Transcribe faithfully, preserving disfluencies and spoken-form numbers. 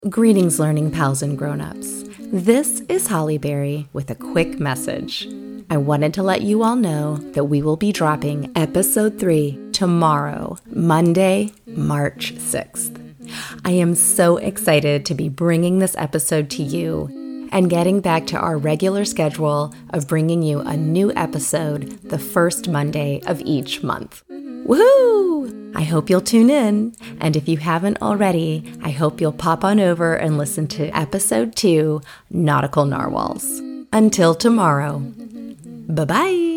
Greetings, learning pals and grown-ups. This is Holly Berry with a quick message. I wanted to let you all know that we will be dropping episode three tomorrow, Monday, March sixth. I am so excited to be bringing this episode to you and getting back to our regular schedule of bringing you a new episode the first Monday of each month. Woohoo! I hope you'll tune in, and if you haven't already, I hope you'll pop on over and listen to episode two, Nautical Narwhals. Until tomorrow, bye-bye!